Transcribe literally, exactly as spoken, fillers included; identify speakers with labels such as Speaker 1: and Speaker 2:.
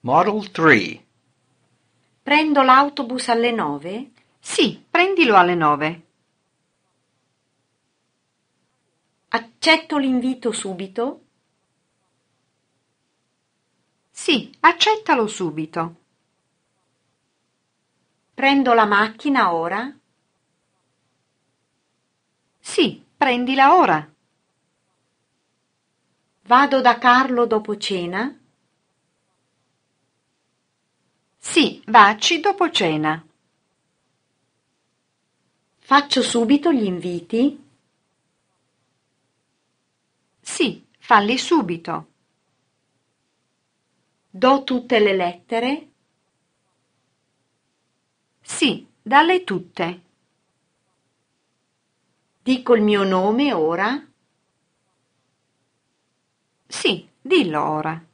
Speaker 1: Model tre.
Speaker 2: Prendo l'autobus alle nove?
Speaker 3: Sì, prendilo alle nove.
Speaker 2: Accetto l'invito subito?
Speaker 3: Sì, accettalo subito.
Speaker 2: Prendo la macchina ora?
Speaker 3: Sì, prendila ora.
Speaker 2: Vado da Carlo dopo cena?
Speaker 3: Sì, vacci dopo cena.
Speaker 2: Faccio subito gli inviti?
Speaker 3: Sì, falli subito.
Speaker 2: Do tutte le lettere?
Speaker 3: Sì, dalle tutte.
Speaker 2: Dico il mio nome ora?
Speaker 3: Sì, dillo ora.